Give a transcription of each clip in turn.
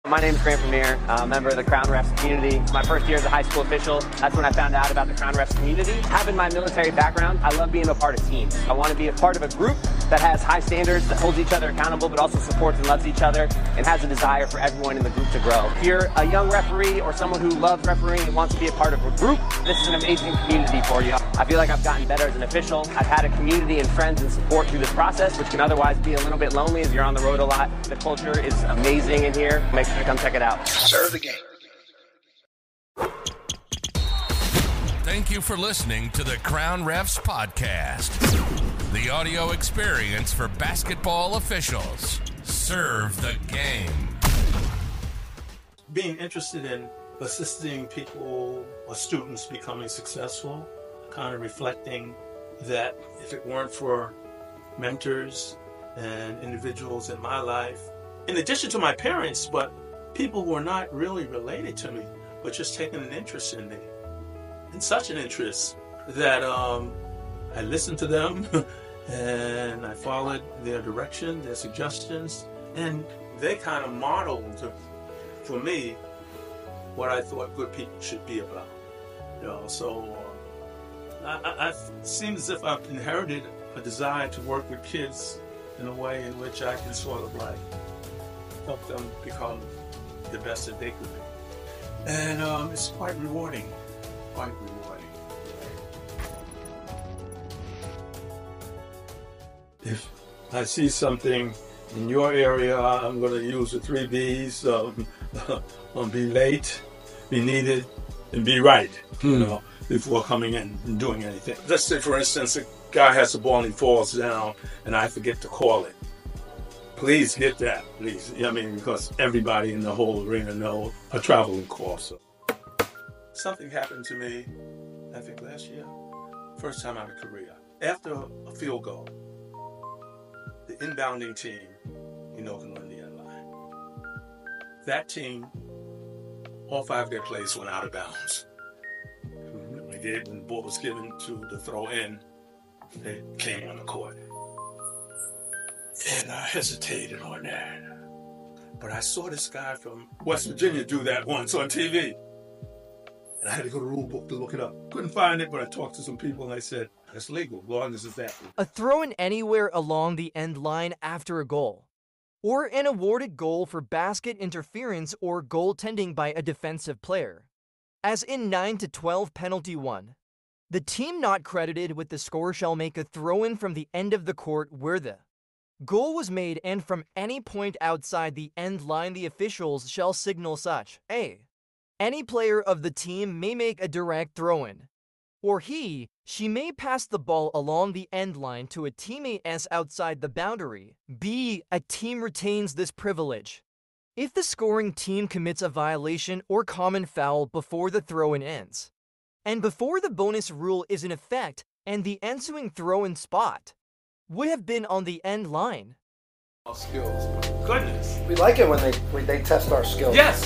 My name is Grant Premier. I'm a member of the Crown Refs community. My first year as a high school official, that's when I found out about the Crown Refs community. Having my military background, I love being a part of teams. I want to be a part of a group that has high standards, that holds each other accountable, but also supports and loves each other, and has a desire for everyone in the group to grow. If you're a young referee or someone who loves refereeing and wants to be a part of a group, this is an amazing community for you. I feel like I've gotten better as an official. I've had a community and friends and support through this process, which can otherwise be a little bit lonely as you're on the road a lot. The culture is amazing in here. Make sure to come check it out. Serve the game. Thank you for listening to the Crown Refs Podcast, the audio experience for basketball officials. Serve the game. Being interested in assisting people or students becoming successful, kind of reflecting that if it weren't for mentors and individuals in my life, in addition to my parents, but people who are not really related to me, but just taking an interest in me, and such an interest that I listened to them and I followed their direction, their suggestions, and they kind of modeled for me what I thought good people should be about. So I seem as if I've inherited a desire to work with kids in a way in which I can sort of like help them become the best that they could be. And it's quite rewarding, If I see something in your area, I'm going to use the 3 B's, be late, be needed, and be right, before coming in and doing anything. Let's say, for instance, a guy has the ball and he falls down and I forget to call it. Please get that, please. Because everybody in the whole arena knows a traveling call. So. Something happened to me, I think last year, first time out of Korea. After a field goal, the inbounding team, can run the end line. That team, all 5 of their plays went out of bounds. They did when the ball was given to the throw in, they came on the court. And I hesitated on that. But I saw this guy from West Virginia do that once on TV. And I had to go to the rule book to look it up. Couldn't find it, but I talked to some people and I said, it's legal, as long as it's that. A throw-in anywhere along the end line after a goal. Or an awarded goal for basket interference or goaltending by a defensive player. As in 9-12 penalty 1. The team not credited with the score shall make a throw-in from the end of the court where the goal was made, and from any point outside the end line the officials shall signal such. A. Any player of the team may make a direct throw-in. Or she may pass the ball along the end line to a teammate as outside the boundary. B. A team retains this privilege if the scoring team commits a violation or common foul before the throw-in ends, and before the bonus rule is in effect and the ensuing throw-in spot would have been on the end line. Skills, goodness. We like it when they test our skills. Yes.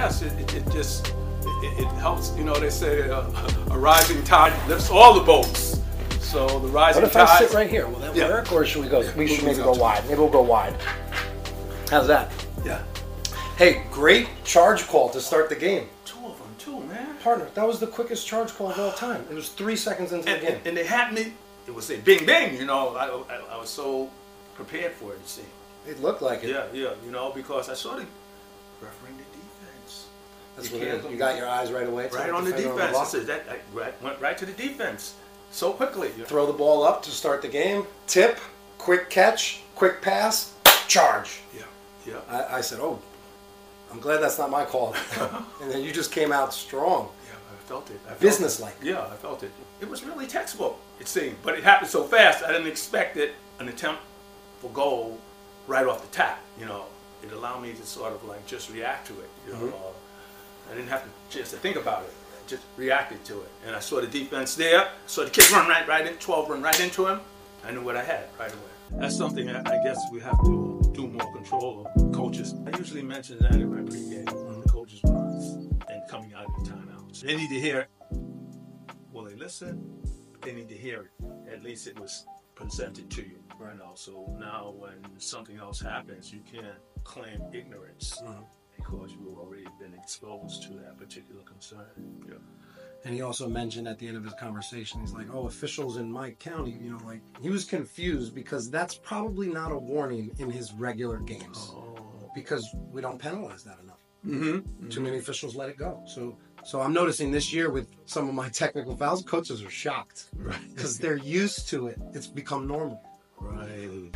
It helps. They say a rising tide lifts all the boats. So the rising tide. What if I sit right here? Will that work, or should we go? We should maybe go wide. Maybe we'll go wide. How's that? Yeah. Hey, great charge call to start the game. 2 of them, too, man. Partner, that was the quickest charge call of all time. It was 3 seconds into the game. And they had me. It was a bing, bing. I was so prepared for it. You see. It looked like it. Yeah. Because I saw the refereeing the defense. That's what it is. You got your eyes right away. Right on the defense. I went right to the defense so quickly. Throw the ball up to start the game. Tip, quick catch, quick pass, charge. Yeah. I said, oh, I'm glad that's not my call. And then you just came out strong. Yeah, I felt it. Business-like. Yeah, I felt it. It was really textbook, it seemed. But it happened so fast, I didn't expect it. An attempt for goal right off the top, It allowed me to sort of like just react to it, I didn't have to just to think about it. I just reacted to it. And I saw the defense there, saw the kid run right in, 12 run right into him. I knew what I had right away. That's something I guess we have to do more control of, coaches. I usually mention that in my pregame, the coaches' box, and coming out of the timeouts. They need to hear it. Will they listen? They need to hear it. At least it was presented to you. So now when something else happens, you can't claim ignorance. because you've already been exposed to that particular concern. Yeah. And he also mentioned at the end of his conversation, he's like, oh, officials in my county, like he was confused because that's probably not a warning in his regular games because we don't penalize that enough. Mm-hmm. Too many officials let it go. So I'm noticing this year with some of my technical fouls, coaches are shocked because they're used to it. It's become normal. Right.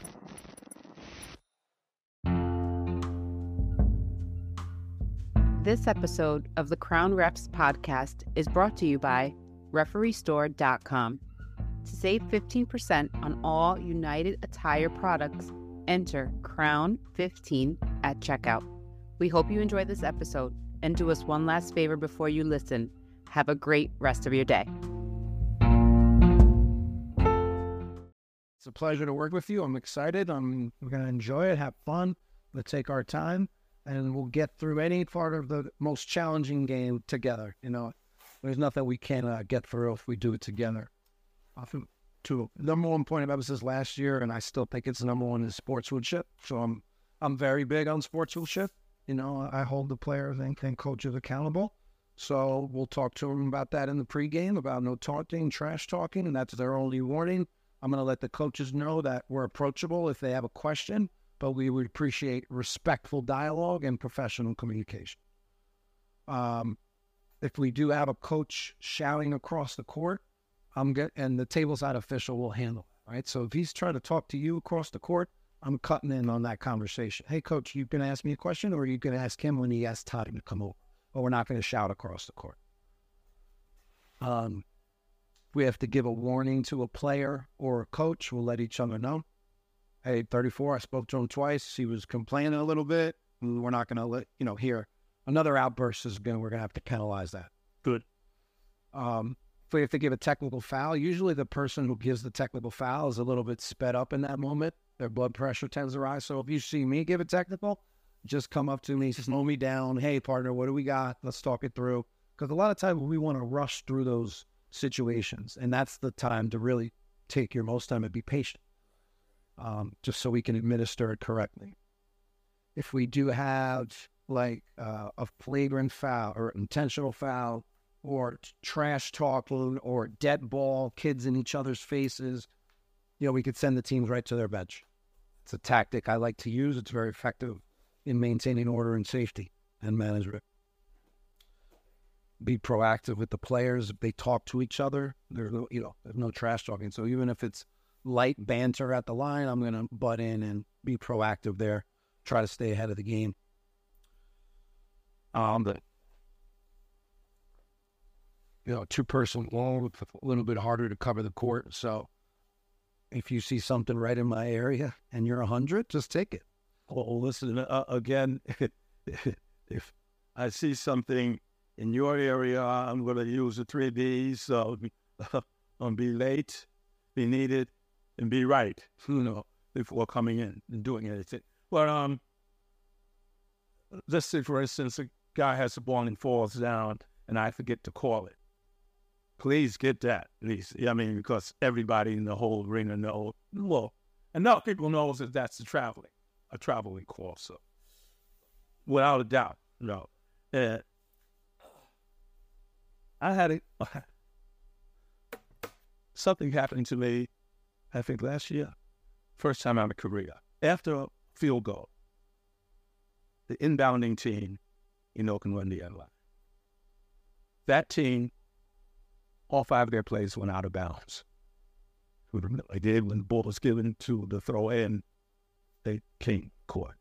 This episode of the Crown Refs podcast is brought to you by RefereeStore.com. To save 15% on all United Attire products, enter Crown15 at checkout. We hope you enjoy this episode and do us one last favor before you listen. Have a great rest of your day. It's a pleasure to work with you. I'm excited. We're going to enjoy it, have fun. Let's take our time, and we'll get through any part of the most challenging game together. There's nothing we can't get through if we do it together. Number one point of emphasis last year, and I still think it's number one, is sportsmanship. So I'm very big on sportsmanship. I hold the players and coaches accountable. So we'll talk to them about that in the pregame, about no taunting, trash talking, and that's their only warning. I'm going to let the coaches know that we're approachable if they have a question, but we would appreciate respectful dialogue and professional communication. If we do have a coach shouting across the court, and the tableside official will handle it, right? So if he's trying to talk to you across the court, I'm cutting in on that conversation. Hey, coach, you can ask me a question, or you can ask him when he has time to come over. But we're not going to shout across the court. We have to give a warning to a player or a coach. We'll let each other know. Hey, 34, I spoke to him twice. He was complaining a little bit. We're not going to let, hear another outburst we're going to have to penalize that. Good. If we have to give a technical foul, usually the person who gives the technical foul is a little bit sped up in that moment. Their blood pressure tends to rise. So if you see me give a technical, just come up to me, slow me down. Hey, partner, what do we got? Let's talk it through. Because a lot of times we want to rush through those situations, and that's the time to really take your most time and be patient, just so we can administer it correctly. If we do have a flagrant foul or intentional foul or trash talking or dead ball, kids in each other's faces, we could send the teams right to their bench. It's a tactic I like to use. It's very effective in maintaining order and safety and management. Be proactive with the players. If they talk to each other, there's no trash talking. So even if it's light banter at the line, I'm going to butt in and be proactive there. Try to stay ahead of the game. Two-person wall, it's a little bit harder to cover the court. So if you see something right in my area and you're 100, just take it. Well, listen, again, if I see something in your area, I'm going to use the 3 Bs. So be late, be needed, and be right, before coming in and doing anything. But let's say, for instance, a guy has the ball and falls down, and I forget to call it. Please get that, at least. Because everybody in the whole arena knows. Well, enough people knows that that's a traveling call. So, without a doubt, no. I had something happening to me, I think last year, first time out of Korea. After a field goal, the inbounding team, can run the end line. That team, all 5 of their plays went out of bounds. They did when the ball was given to the throw in, they came court.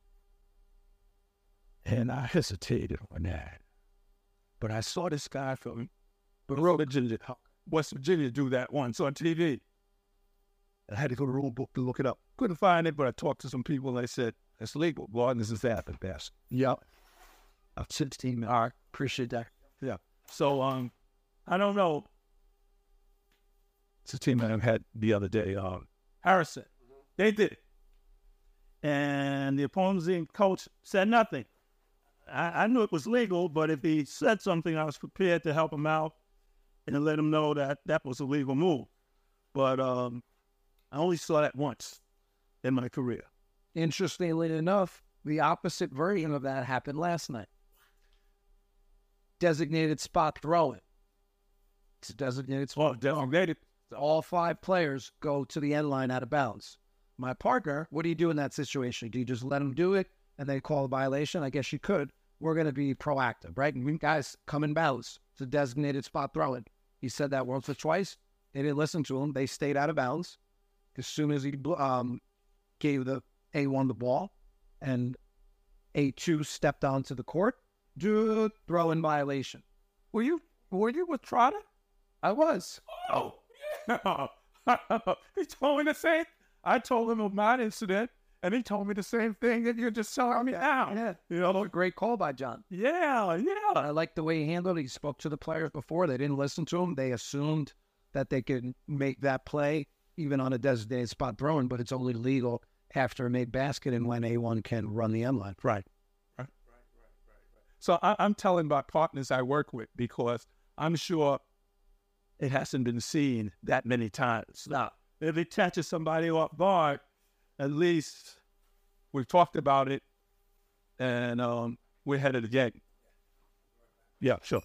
And I hesitated on that. But I saw this guy from West Virginia do that once on TV. I had to go to the rule book to look it up. Couldn't find it, but I talked to some people and they said, it's legal. Well, this is that at best. Yep. 16, I appreciate that. Yeah. So, I don't know. It's a team I had the other day, Harrison. They did it. And the opposing coach said nothing. I knew it was legal, but if he said something, I was prepared to help him out and let him know that that was a legal move. But I only saw that once in my career. Interestingly enough, The opposite version of that happened last night. Designated spot throwing. It's a designated spot. Designated. All 5 players go to the end line out of bounds. My partner, what do you do in that situation? Do you just let them do it and they call a violation? I guess you could. We're going to be proactive, right? And guys, come in bounds. It's a designated spot throwing. He said that once or twice. They didn't listen to him. They stayed out of bounds. As soon as he gave the A1 the ball and A2 stepped onto the court, throw-in violation. Were you with Trotter? I was. Oh, he told me the same. I told him of my incident, and he told me the same thing that you're just telling me now. Yeah. You know, Great call by John. yeah. I like the way he handled it. He spoke to the players before. They didn't listen to him. They assumed that they could make that play even on a designated spot throwing, but it's only legal after a made basket and when A1 can run the end line. Right. So I'm telling my partners I work with because I'm sure it hasn't been seen that many times. Now, if it catches somebody off guard, at least we've talked about it and we're headed again. Yeah, sure.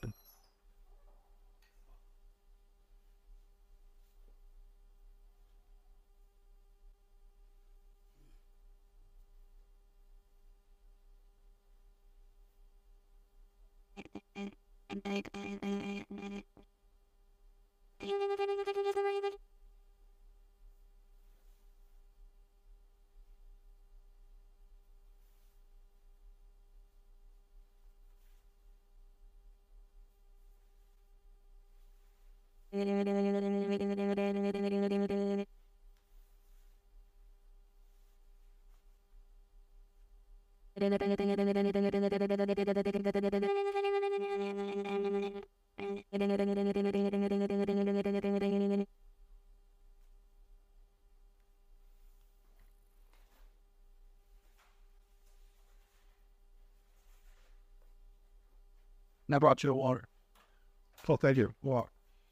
And I brought you a water. Oh, thank you. Well,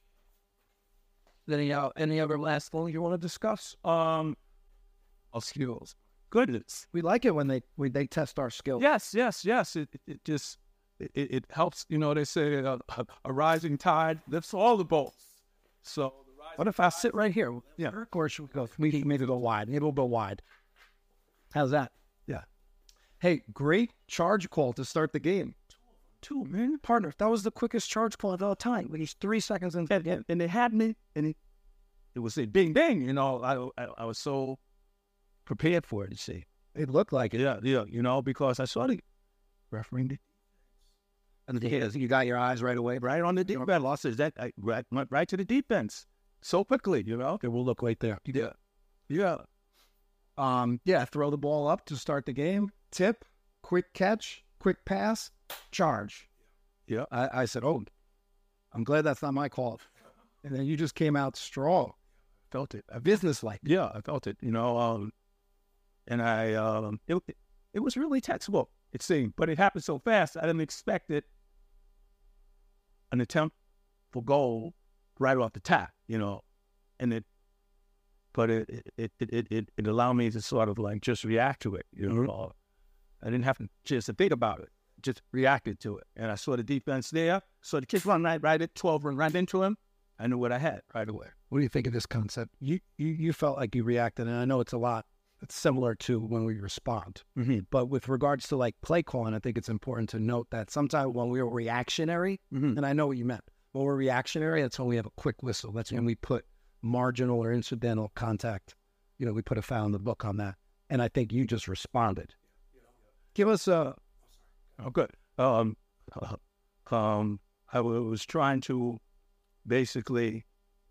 Any other last thing you want to discuss? Skills. goodness. We like it when they test our skills. Yes. It helps. You know, they say a rising tide lifts all the boats. So What if I sit right here? Yeah. Of course, we can maybe go wide. Maybe we'll go wide. How's that? Yeah. Hey, great charge call to start the game. 2 minutes. Partner, that was the quickest charge call of all time. It was 3 seconds in. And they had me, and it was a bing bang. You know, I was so prepared for it. You see, It looked like it. yeah. You know, because I saw the referee. And you got your eyes right away. Right on the defense. Losses that I went right to the defense so quickly. You know. Okay, we'll look right there. Yeah. Throw the ball up to start the game. Tip, quick catch, quick pass, charge. Yeah. I said, oh, I'm glad that's not my call. And then you just came out strong. Felt it. Business-like. Yeah, I felt it. You know, and I it was really textbook. It seemed, but it happened so fast. I didn't expect it. An attempt for goal right off the top, you know, and it allowed me to sort of like just react to it, you know. I didn't have to just think about it, just reacted to it. And I saw the defense there, saw the kick run right at 12 run right into him. I knew what I had right away. What do you think of this concept? You felt like you reacted, and I know it's a lot. It's similar to when we respond. Mm-hmm. But with regards to like play calling, I think it's important to note that sometimes when we're reactionary, and I know what you meant, when we're reactionary, that's when we have a quick whistle. That's when we put marginal or incidental contact. You know, we put a foul in the book on that. And I think you just responded. Give us a... Oh, good. I was trying to basically...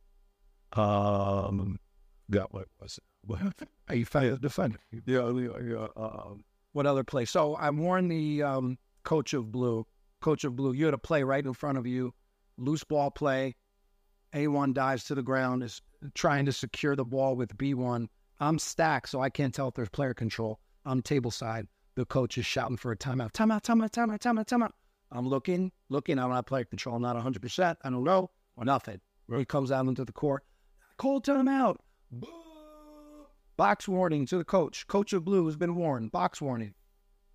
what was it? You found a defender. Yeah. What other play? So I warned the coach of blue. Coach of blue, you had a play right in front of you. Loose ball play. A1 dives to the ground, is trying to secure the ball with B1. I'm stacked, so I can't tell if there's player control. I'm table side. The coach is shouting for a timeout. Timeout. I'm looking. I don't have player control. I'm not 100%. I don't know. Or nothing. He comes out into the court. Call timeout. Boom. Box warning to the coach. Coach of blue has been warned. Box warning.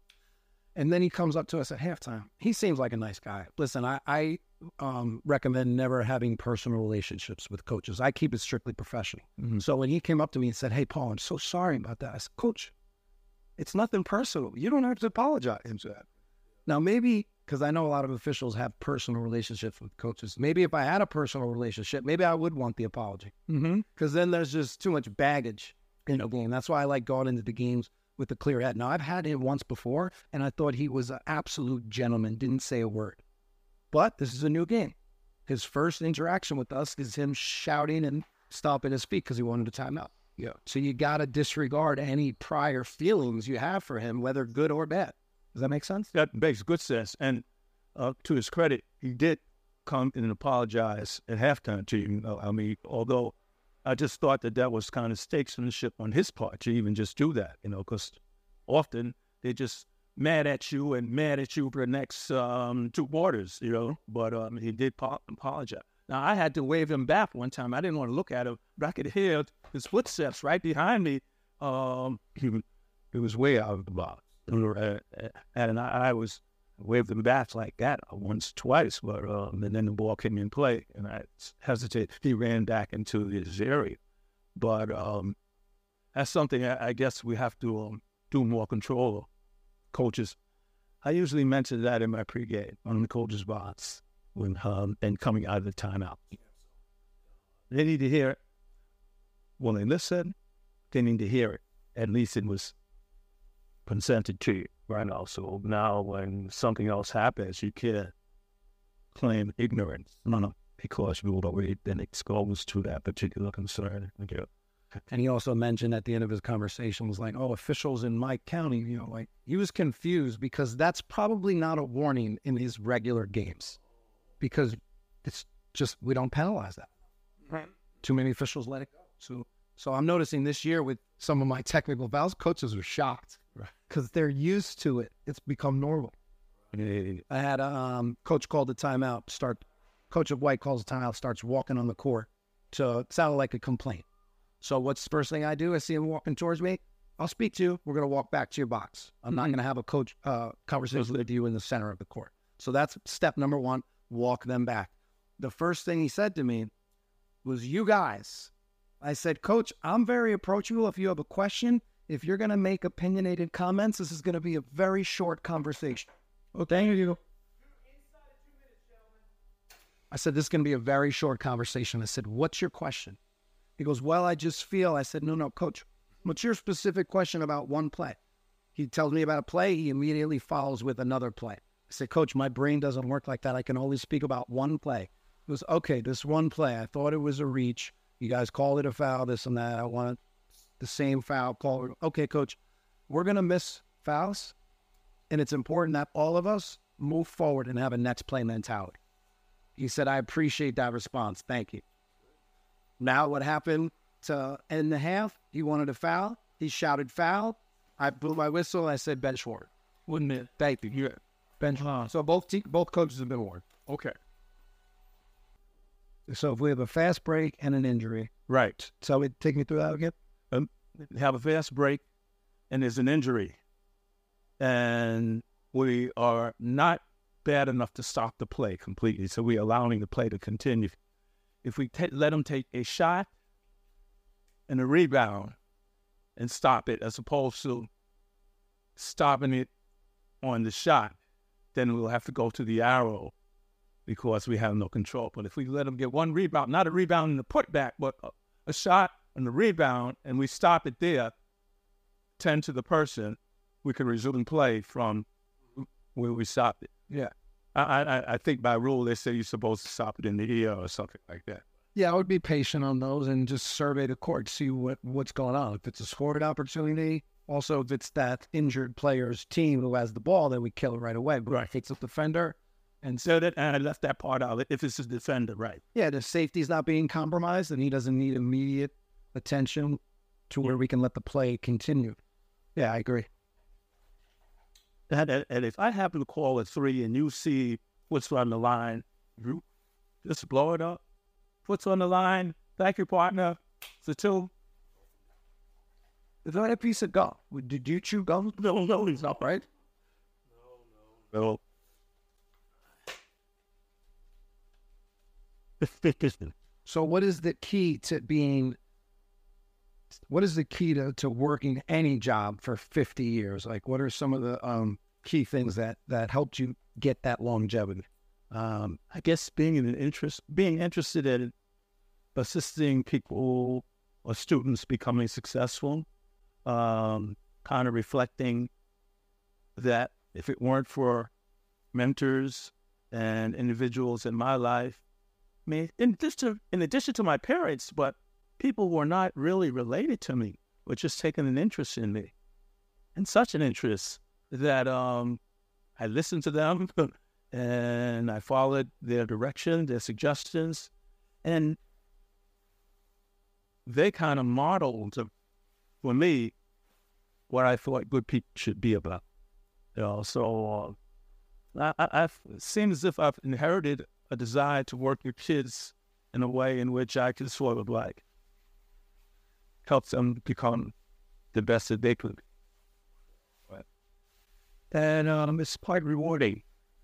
And then he comes up to us at halftime. He seems like a nice guy. Listen, I recommend never having personal relationships with coaches. I keep it strictly professional. So when he came up to me and said, "Hey, Paul, I'm so sorry about that," I said, "Coach, it's nothing personal. You don't have to apologize to that." Now, maybe, because I know a lot of officials have personal relationships with coaches, maybe if I had a personal relationship, maybe I would want the apology. Because then there's just too much baggage in the game. That's why I like going into the games with a clear head. Now, I've had him once before, and I thought he was an absolute gentleman, didn't say a word. But this is a new game. His first interaction with us is him shouting and stomping his feet because he wanted a timeout. Yeah. So you got to disregard any prior feelings you have for him, whether good or bad. Does that make sense? That makes good sense. And to his credit, he did come and apologize at halftime to you. I mean, although I just thought that was kind of statesmanship on his part to even just do that, because often they're just mad at you for the next 2 quarters, But he did apologize. Now, I had to wave him back one time. I didn't want to look at him, but I could hear his footsteps right behind me. He was way out of the box. And I waved him back like that once, twice, but and then the ball came in play, and I hesitated. He ran back into his area. But that's something I guess we have to do more control of. Coaches, I usually mention that in my pregame on the coaches' box when and coming out of the timeout. They need to hear it. When they listen, they need to hear it. At least it was consented to you, right? Now, so now when something else happens, you can't claim ignorance, because you've already been exposed to that particular concern. And he also mentioned at the end of his conversation was like, "Oh, officials in my county," like he was confused because that's probably not a warning in his regular games, because it's just we don't penalize that. Right. Too many officials let it go. So I'm noticing this year with some of my technical fouls, coaches are shocked because they're used to it. It's become normal. I had a coach called the timeout. Coach of White calls the timeout, starts walking on the court. So it sounded like a complaint. So what's the first thing I do? I see him walking towards me. I'll speak to you. We're going to walk back to your box. I'm not going to have a coach conversation with you in the center of the court. So that's step number 1, walk them back. The first thing he said to me was, "You guys." I said, "Coach, I'm very approachable. If you have a question, if you're going to make opinionated comments, this is going to be a very short conversation." "Oh, thank you." I said, "This is going to be a very short conversation." I said, "What's your question?" He goes, "Well, I just feel." I said, No, Coach, what's your specific question about one play?" He tells me about a play. He immediately follows with another play. I said, "Coach, my brain doesn't work like that. I can only speak about one play." He goes, "Okay, this one play, I thought it was a reach. You guys called it a foul, this and that. I want the same foul call." "Okay, Coach, we're going to miss fouls, and it's important that all of us move forward and have a next play mentality." He said, "I appreciate that response. Thank you." Now what happened to end the half? He wanted a foul. He shouted foul. I blew my whistle. I said bench warrant. Wouldn't it? Thank you. Yeah. Bench. So both coaches have been warned. Okay. So if we have a fast break and an injury. Right. So take me through that again. Have a fast break and there's an injury. And we are not bad enough to stop the play completely. So we're allowing the play to continue. If we let them take a shot and a rebound and stop it, as opposed to stopping it on the shot, then we'll have to go to the arrow because we have no control. But if we let them get one rebound, not a rebound and a putback, but a shot and a rebound, and we stop it there, 10 to the person, we can resume play from where we stopped it. Yeah. I think by rule they say you're supposed to stop it in the ear or something like that. Yeah, I would be patient on those and just survey the court, see what's going on. If it's a scored opportunity, also if it's that injured player's team who has the ball, then we kill it right away. But if it's a defender, and so that I left that part out. If it's a defender, right? Yeah, the safety's not being compromised, and he doesn't need immediate attention to where we can let the play continue. Yeah, I agree. And if I happen to call a 3 and you see what's on the line, just blow it up. What's on the line? Thank you, partner. It's a 2. Is that a piece of gum? Did you chew gum? No, he's not. Right? So, So what is the key to working any job for 50 years? Like, what are some of the key things that helped you get that longevity? I guess being interested in assisting people or students becoming successful, kind of reflecting that if it weren't for mentors and individuals in my life, I mean, in addition to my parents, but people who are not really related to me were just taking an interest in me, and such an interest that I listened to them and I followed their direction, their suggestions, and they kind of modeled for me what I thought good people should be about. So it seems as if I've inherited a desire to work with kids in a way in which I can sort of like help them become the best that they could be. Right. And it's quite rewarding.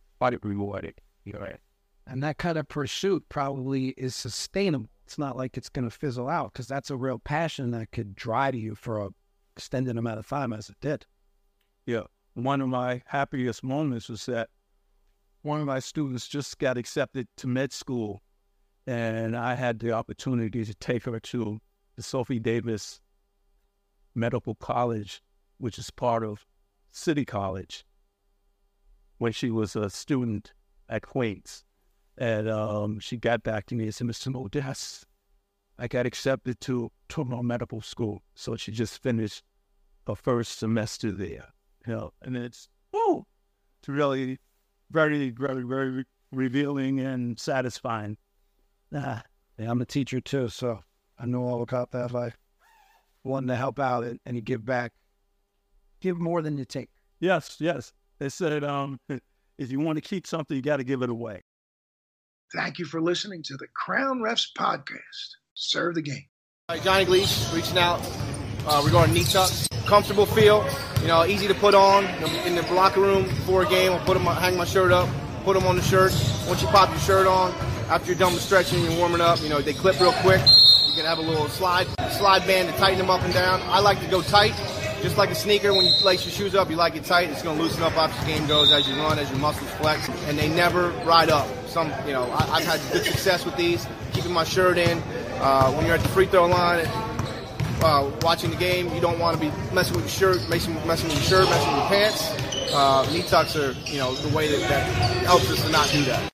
Right. And that kind of pursuit probably is sustainable. It's not like it's going to fizzle out, because that's a real passion that could drive you for an extended amount of time, as it did. Yeah. One of my happiest moments was that one of my students just got accepted to med school, and I had the opportunity to take her to the Sophie Davis Medical College, which is part of City College, when she was a student at Queens. And she got back to me and said, "Mr. Modest, I got accepted to Toronto Medical School." So she just finished her first semester there. And it's really very, very, very revealing and satisfying. Yeah, I'm a teacher too, so I know all about that life. Wanting to help out and you give back. Give more than you take. Yes. They said, if you want to keep something, you got to give it away. Thank you for listening to the Crown Refs Podcast. Serve the game. Johnny Gleash reaching out regarding knee tucks. Comfortable feel, easy to put on. In the locker room before a game, I'll hang my shirt up, put them on the shirt. Once you pop your shirt on, after you're done with stretching, you're warming up, they clip real quick. You can have a little slide band to tighten them up and down. I like to go tight, just like a sneaker. When you lace your shoes up, you like it tight. It's going to loosen up after the game goes as you run, as your muscles flex, and they never ride up. I've had good success with these, keeping my shirt in. When you're at the free throw line, watching the game, you don't want to be messing with your shirt, messing with your pants. Knee tucks are, the way that helps us to not do that.